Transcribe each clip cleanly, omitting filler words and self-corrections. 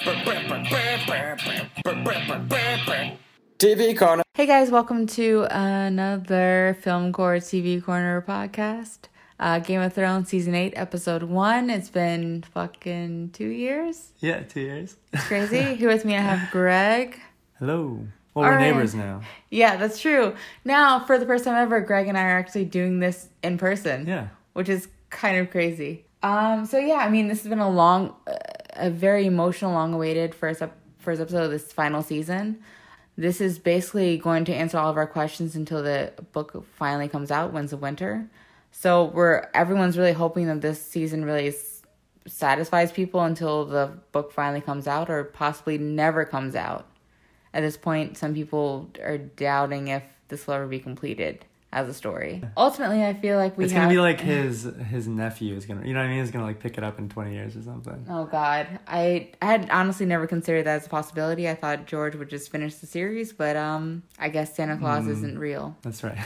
TV Corner. Hey guys, welcome to another Film Core TV Corner podcast. Game of Thrones Season 8, Episode 1. It's been fucking 2 years. Yeah, 2 years. It's crazy. Here with me I have Greg. Hello. Well, we're neighbors now. Yeah, that's true. Now, for the first time ever, Greg and I are actually doing this in person. Yeah. Which is kind of crazy. So yeah, I mean, this has been a very emotional, long-awaited first episode of this final season. This is basically going to answer all of our questions until the book finally comes out, Winds of Winter. So everyone's really hoping that this season really satisfies people until the book finally comes out, or possibly never comes out. At this point, some people are doubting if this will ever be completed as a story. Ultimately, I feel like it's gonna be like his nephew is gonna, you know what I mean? Is gonna like pick it up in 20 years or something. Oh God, I had honestly never considered that as a possibility. I thought George would just finish the series, but I guess Santa Claus isn't real. That's right.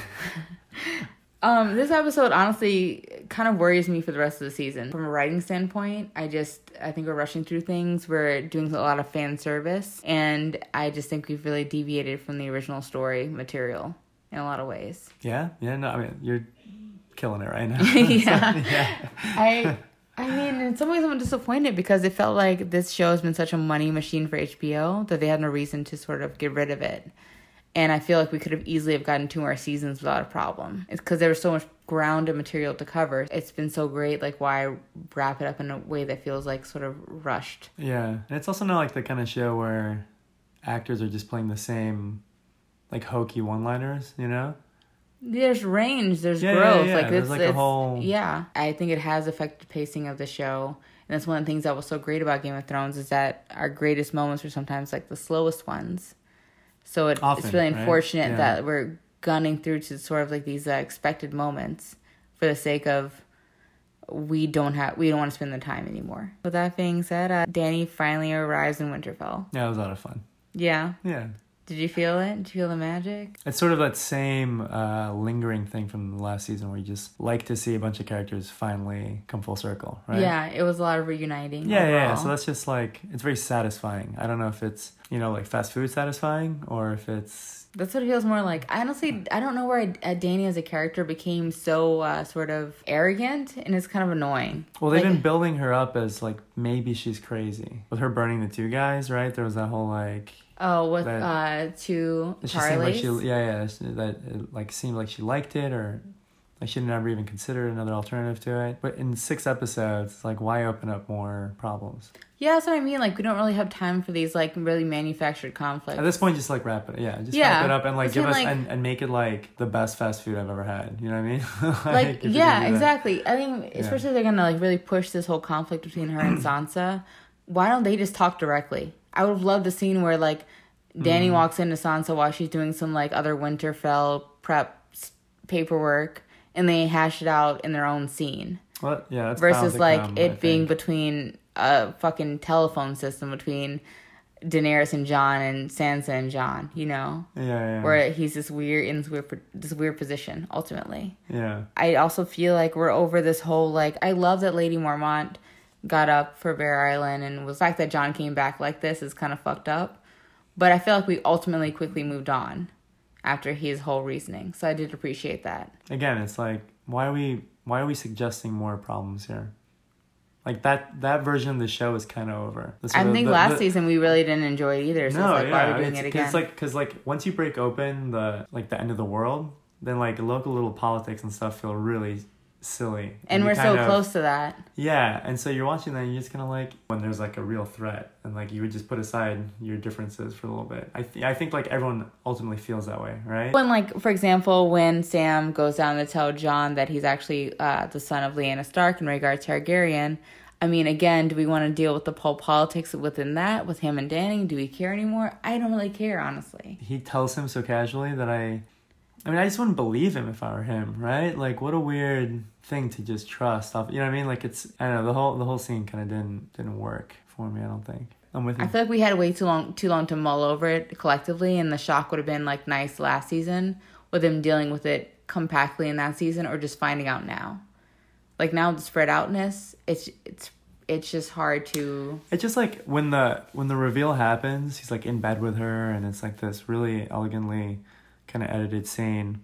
This episode honestly kind of worries me for the rest of the season. From a writing standpoint, I think we're rushing through things. We're doing a lot of fan service, and I just think we've really deviated from the original story material in a lot of ways. Yeah, no, I mean, you're killing it right now. Yeah. I mean, in some ways I'm disappointed because it felt like this show has been such a money machine for HBO that they had no reason to sort of get rid of it. And I feel like we could have easily have gotten 2 more seasons without a problem. It's because there was so much ground and material to cover. It's been so great, like, why wrap it up in a way that feels like sort of rushed? Yeah, and it's also not like the kind of show where actors are just playing the same, like, hokey one-liners, you know? There's range, there's growth. Yeah. Like, there's like a whole... Yeah, I think it has affected the pacing of the show. And that's one of the things that was so great about Game of Thrones is that our greatest moments were sometimes, like, the slowest ones. So it's really unfortunate that we're gunning through to sort of like these expected moments for the sake of we don't want to spend the time anymore. With that being said, Dany finally arrives in Winterfell. Yeah, it was a lot of fun. Yeah. Yeah. Did you feel it? Did you feel the magic? It's sort of that same lingering thing from the last season where you just like to see a bunch of characters finally come full circle, right? Yeah, it was a lot of reuniting. Yeah. So that's just like, it's very satisfying. I don't know if it's, like fast food satisfying or if it's... That's what it feels more like. Honestly, I don't know where Dany as a character became so sort of arrogant, and it's kind of annoying. Well, they've been building her up as like, maybe she's crazy. With her burning the 2 guys, right? There was that whole like... Oh, with 2 Charlies? That it like seemed like she liked it, or like she never even considered another alternative to it. But in 6 episodes, like, why open up more problems? Yeah, that's what I mean. Like, we don't really have time for these like really manufactured conflicts. At this point, just like wrap it. Yeah, wrap it up and like give us and make it like the best fast food I've ever had. You know what I mean? Exactly. I think especially if they're gonna like really push this whole conflict between her and Sansa. Why don't they just talk directly? I would have loved the scene where like Dany walks into Sansa while she's doing some like other Winterfell prep paperwork, and they hash it out in their own scene. Well, yeah, that's versus like it being between a fucking telephone system between Daenerys and Jon and Sansa and Jon, you know? Yeah. Where he's this weird position ultimately. Yeah. I also feel like we're over this whole like, I love that Lady Mormont got up for Bear Island, and the fact that Jon came back like this is kind of fucked up. But I feel like we ultimately quickly moved on after his whole reasoning. So I did appreciate that. Again, it's like, why are we suggesting more problems here? Like that version of the show is kind of over. I think last season we really didn't enjoy it either. So why are we doing it again? Because once you break open the end of the world, then like local little politics and stuff feel really silly. And we're so close to that. Yeah, and so you're watching that and you're just kind of like, when there's like a real threat, and like you would just put aside your differences for a little bit. I think like everyone ultimately feels that way, right? When like, for example, when Sam goes down to tell Jon that he's actually the son of Lyanna Stark and Rhaegar Targaryen, I mean, again, do we want to deal with the whole politics within that, with him and Dany? Do we care anymore? I don't really care, honestly. He tells him so casually that I just wouldn't believe him if I were him, right? Like, what a weird thing to just trust. You know what I mean? Like, it's, I don't know, the whole scene kind of didn't work for me, I don't think. I'm with you. I feel like we had way too long to mull over it collectively, and the shock would have been, like, nice last season, with him dealing with it compactly in that season, or just finding out now. Like, now the spread outness, it's it's just hard to. It's just like when the reveal happens, he's like in bed with her, and it's like this really elegantly kind of edited scene.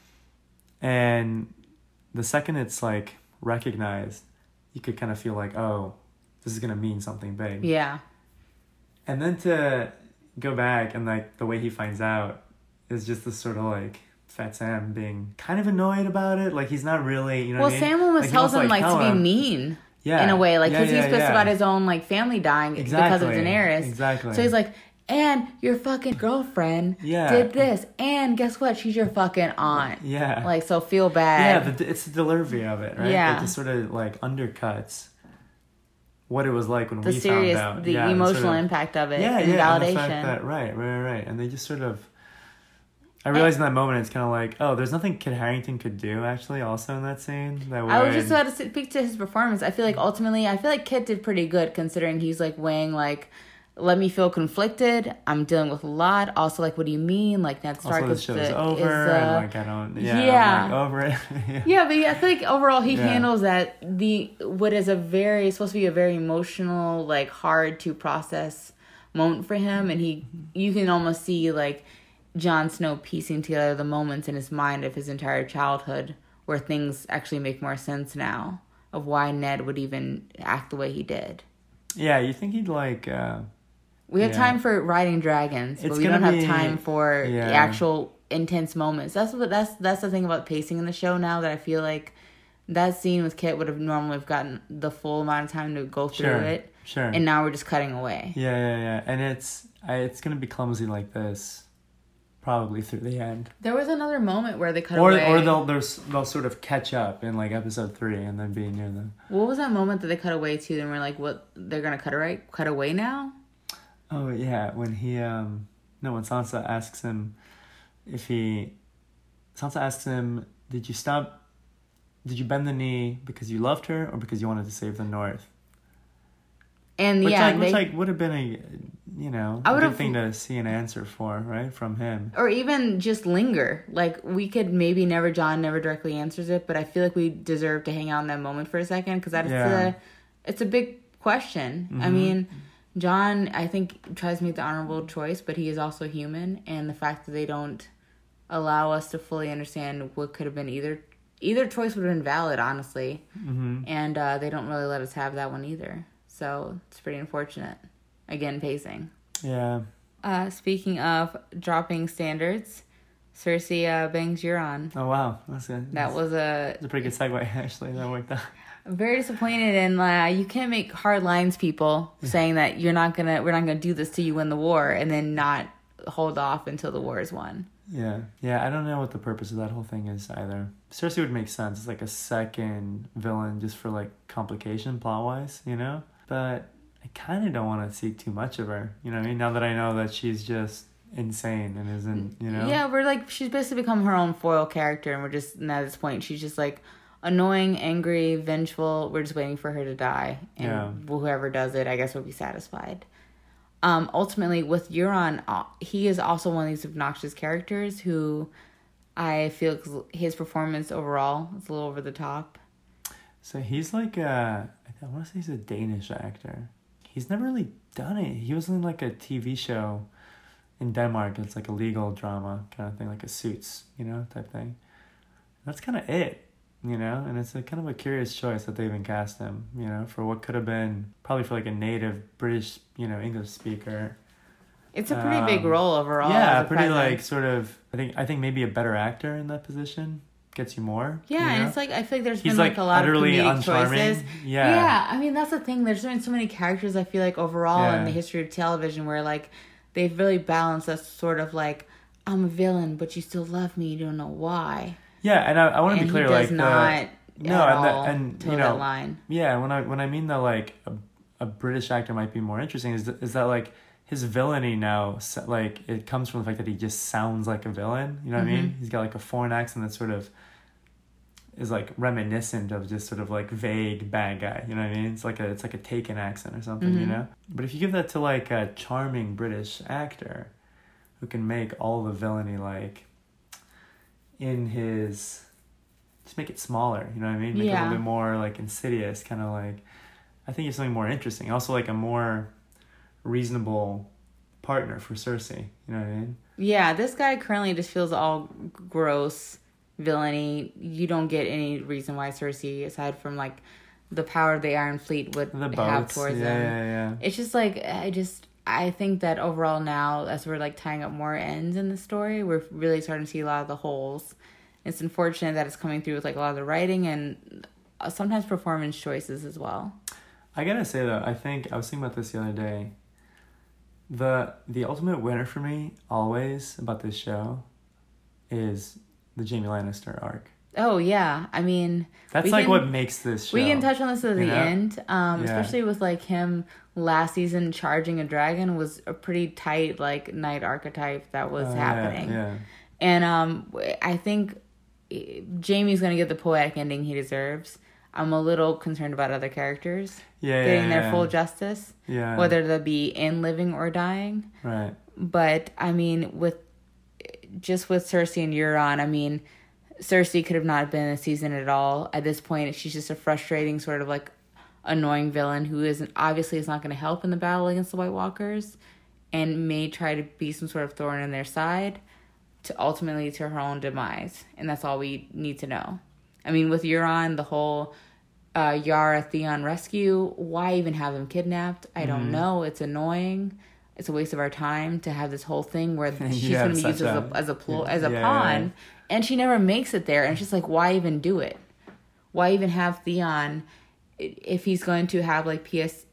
And the second it's like recognized, you could kind of feel like, oh, this is gonna mean something big. Yeah. And then to go back and like the way he finds out is just this sort of like Fat Sam being kind of annoyed about it. Like he's not really, you know. Well, what I mean? Sam almost like, tells him like tell to be him, mean. Yeah. In a way, like, because yeah, he's pissed about his own, like, family dying because of Daenerys. Exactly. So he's like, and your fucking girlfriend did this, and guess what? She's your fucking aunt. Yeah. Like, so feel bad. Yeah, it's the delivery of it, right? Yeah. It just sort of, like, undercuts what it was like when we serious, found out. The emotional impact of it. Yeah, and yeah. validation. And the fact that, right. And they just sort of... I realized in that moment, it's kind of like, oh, there's nothing Kit Harington could do, actually, also in that scene. I was just about to speak to his performance. I feel like Kit did pretty good, considering he's, like, weighing, like, let me feel conflicted. I'm dealing with a lot. Also, like, what do you mean? Like, Ned Stark also, the show's over, and, like, I don't... Yeah. I'm, like, over it. Yeah, but I feel like overall he handles that, what is supposed to be a very emotional, like, hard to process moment for him, and you can almost see, like... Jon Snow piecing together the moments in his mind of his entire childhood where things actually make more sense now of why Ned would even act the way he did. Yeah, you think he'd like... we have time for riding dragons, but we don't have time for the actual intense moments. That's the thing about pacing in the show now, that I feel like that scene with Kit would have normally gotten the full amount of time to go through it. Sure. And now we're just cutting away. Yeah. And it's going to be clumsy like this. Probably through the end. There was another moment where they cut away. Or they'll sort of catch up in like episode 3 and then be near them. What was that moment that they cut away to? And we're like, what? They're gonna cut away now? Oh yeah, when when Sansa asks him Sansa asks him, did you bend the knee because you loved her or because you wanted to save the North? And which would have been a good thing to see an answer for, right, from him. Or even just linger. Like, we could maybe John never directly answers it, but I feel like we deserve to hang out in that moment for a second, because it's a big question. Mm-hmm. I mean, John, I think, tries to make the honorable choice, but he is also human, and the fact that they don't allow us to fully understand what could have been either choice would have been valid, honestly. Mm-hmm. And they don't really let us have that one either. So it's pretty unfortunate. Again, pacing. Yeah. Speaking of dropping standards, Cersei bangs Euron. Oh wow, that's good. That's a pretty good segue, actually. That worked out. I'm very disappointed, and you can't make hard lines, people, saying that we're not gonna do this till you win the war, and then not hold off until the war is won. Yeah. I don't know what the purpose of that whole thing is either. Cersei would make sense. It's like a second villain just for like complication plot wise, But I kind of don't want to see too much of her, you know what I mean? Now that I know that she's just insane and isn't, Yeah, she's basically become her own foil character, and we're just, and at this point, she's just like annoying, angry, vengeful. We're just waiting for her to die, and whoever does it, I guess, will be satisfied. Ultimately, with Euron, he is also one of these obnoxious characters who I feel his performance overall is a little over the top. So he's like I want to say he's a Danish actor. He's never really done it. He was in like a TV show in Denmark. It's like a legal drama kind of thing, like a Suits, type thing. That's kind of it, and it's a kind of a curious choice that they even cast him, for what could have been probably for like a native British, English speaker. It's a pretty big role overall. Yeah, pretty presence. Like sort of, I think maybe a better actor in that position gets you more. Yeah, and it's like, I feel like there's been like a lot of comedic choices. Yeah, I mean, that's the thing. There's been so many characters, I feel like, overall in the history of television where like they've really balanced us sort of like, I'm a villain, but you still love me, you don't know why. Yeah, and I want to be clear, like, not and toe that line. Yeah, when I mean that like a British actor might be more interesting is that like his villainy now, like, it comes from the fact that he just sounds like a villain. You know what I mean? He's got like a foreign accent that sort of is like reminiscent of just sort of like vague bad guy. You know what I mean? It's like a Taken accent or something. But if you give that to like a charming British actor who can make all the villainy like in his, just make it smaller. You know what I mean? Make it a little bit more like insidious, kind of like I think he's something more interesting. Also, like a more reasonable partner for Cersei. You know what I mean? Yeah, this guy currently just feels all gross, villainy. You don't get any reason why Cersei, aside from like the power of the Iron Fleet would The boats. have towards him. Yeah. It's just like I think that overall now, as we're like tying up more ends in the story, we're really starting to see a lot of the holes. It's unfortunate that it's coming through with like a lot of the writing and sometimes performance choices as well. I gotta say though, I think I was thinking about this the other day. The ultimate winner for me always about this show is the Jaime Lannister arc. Oh yeah, I mean that's like what makes this show. We can touch on this at the know? end, especially with like him last season charging a dragon was a pretty tight like knight archetype that was happening. Yeah. And I think Jaime's gonna get the poetic ending he deserves. I'm a little concerned about other characters getting their full justice, whether they'll be in living or dying. Right. But I mean, with Cersei and Euron, I mean, Cersei could have not been in the season at all. At this point, she's just a frustrating sort of like annoying villain who is not going to help in the battle against the White Walkers, and may try to be some sort of thorn in their side to ultimately to her own demise. And that's all we need to know. I mean, with Euron, the whole Yara Theon rescue, why even have him kidnapped? I don't know. It's annoying. It's a waste of our time to have this whole thing where she's going to be used as a pawn, and she never makes it there. And it's just like, why even do it? Why even have Theon if he's going to have like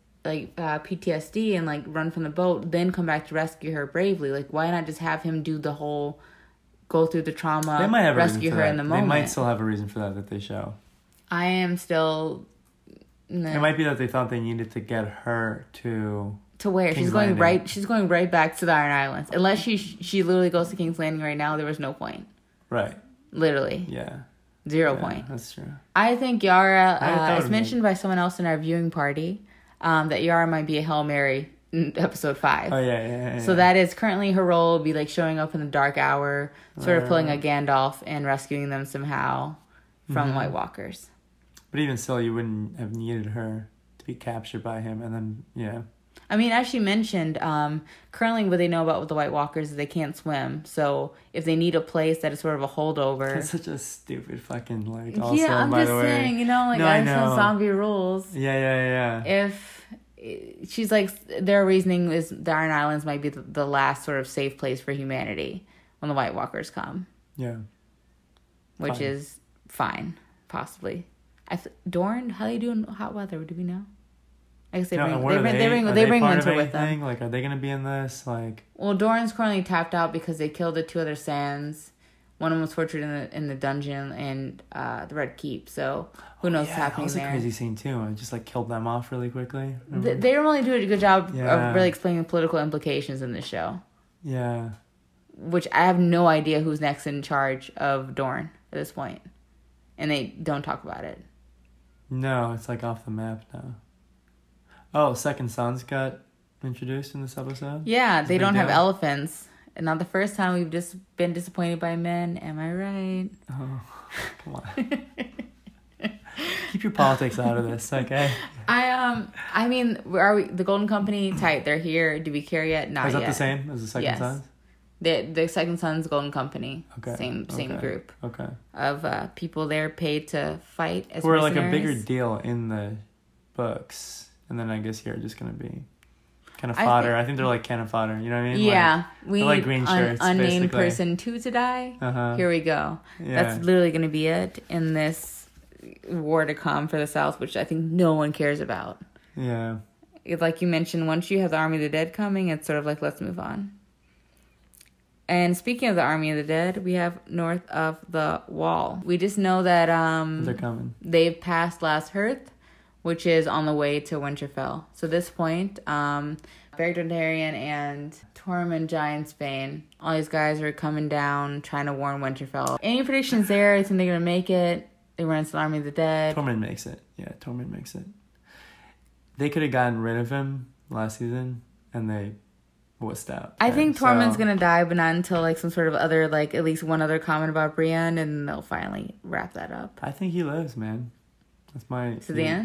PTSD and like run from the boat, then come back to rescue her bravely? Like, why not just have him do the whole go through the trauma, they might have rescue her in the moment? They might still have a reason for that they show. I am still. It might be that they thought they needed to get her to where King's she's going Landing. She's going right back to the Iron Islands. Unless she literally goes to King's Landing right now, there was no point. Right. Literally. Yeah. 0 point. That's true. I think Yara, as mentioned by someone else in our viewing party, that Yara might be a Hail Mary in episode 5. Oh, yeah. So that is currently her role, be like showing up in the dark hour, sort of pulling a Gandalf and rescuing them somehow from the White Walkers. But even still, you wouldn't have needed her to be captured by him, and then, I mean, as she mentioned, currently what they know about the White Walkers is they can't swim. So if they need a place that is sort of a holdover. That's such a stupid fucking, like, also, yeah, I'm by just the way. saying, you know, like, No, that's I some know. zombie rules. Yeah. If she's like, their reasoning is the Iron Islands might be the last sort of safe place for humanity when the White Walkers come. Yeah. Which is fine, possibly. Dorne, how they do in hot weather? Do we know? I guess they bring winter with them. Like, are they gonna be in this? Like, well, Dorne's currently tapped out because they killed the 2 other Sands. One of them was tortured in the dungeon and the Red Keep. So who knows what's happening there? That was a crazy scene too. I just like killed them off really quickly. They don't really do a good job of really explaining the political implications in this show. Yeah. Which I have no idea who's next in charge of Dorne at this point, and they don't talk about it. No, it's like off the map now. Oh, Second Sons got introduced in this episode? Yeah, they don't have elephants. And not the first time we've just been disappointed by men. Am I right? Oh, come on. Keep your politics out of this, okay? I mean, are we the Golden Company tight? They're here. Do we care yet? Not yet. Is that the same as the Second Sons? The Second Sons Golden Company. Okay. Same group. Okay. Of people there paid to fight as we're mercenaries. like a bigger deal in the books, and then I guess here just gonna be kind of fodder. I think they're like cannon fodder. You know what I mean? Yeah, we like green shirts. Unnamed basically. person 2 to die. Uh-huh. Here we go. Yeah. That's literally gonna be it in this war to come for the South, which I think no one cares about. Yeah. Like you mentioned, once you have the Army of the Dead coming, it's sort of like, let's move on. And speaking of the Army of the Dead, we have North of the Wall. We just know that they're coming. They've passed Last Hearth, which is on the way to Winterfell. So at this point, Beric Dondarrion and Tormund Giantsbane, all these guys are coming down, trying to warn Winterfell. Any predictions there? I think they're going to make it. They run into the Army of the Dead. Tormund makes it. Yeah, Tormund makes it. They could have gotten rid of him last season, and they wussed out. I think Tormund's going to die, but not until like some sort of other, like at least one other comment about Brienne, and they'll finally wrap that up. I think he lives, man. That's my... To the end?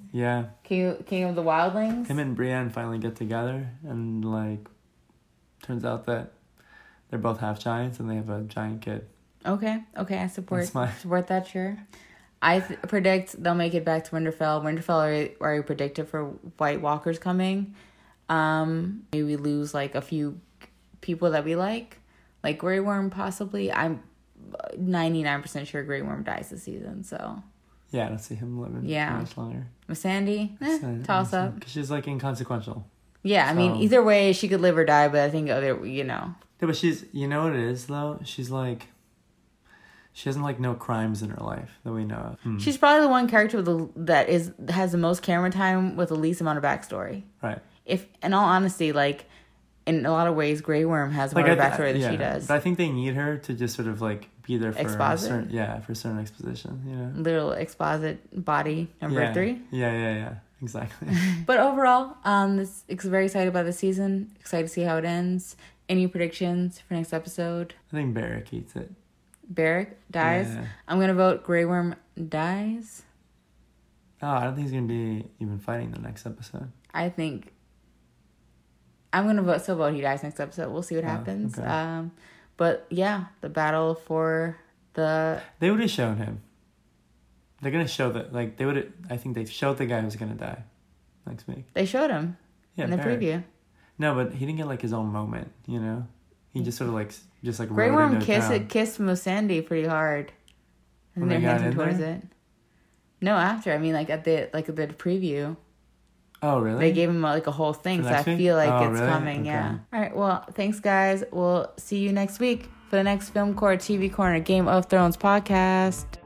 Yeah. King of the Wildlings. Him and Brienne finally get together, and like, turns out that they're both half giants and they have a giant kid. Okay, I support that. Sure. I predict they'll make it back to Winterfell. Winterfell already predicted for White Walkers coming. Maybe we lose like a few people that we like Grey Worm possibly. I'm 99% sure Grey Worm dies this season. So. Yeah, I don't see him living much longer. Missandei, toss up. Because she's like inconsequential. Yeah, I mean, either way, she could live or die, but I think Yeah, but she's, you know what it is though? She's like, she hasn't like no crimes in her life that we know of. She's probably the one character that has the most camera time with the least amount of backstory. Right. If, in all honesty, like, in a lot of ways, Grey Worm has more backstory than she does. But I think they need her to just sort of like be there for certain exposition, you know. Little exposit body number 3. Yeah. Exactly. But overall, very excited about the season. Excited to see how it ends. Any predictions for next episode? I think Beric eats it. Beric dies? Yeah. I'm gonna vote Grey Worm dies. Oh, I don't think he's gonna be even fighting the next episode. I think I'm gonna still vote he dies next episode. We'll see what happens. Okay. But yeah, the battle for the... They would have shown him. They're gonna show that, like, they would. I think they showed the guy who's gonna die next week. They showed him in the preview. No, but he didn't get like his own moment. You know, he just sort of like Grey Worm kissed Missandei pretty hard, and they're hinting towards it. No, after, I mean, like at the preview. Oh, really? They gave him like a whole thing, so I feel like it's coming. Okay. Yeah. All right. Well, thanks, guys. We'll see you next week for the next Film Court TV Corner Game of Thrones podcast.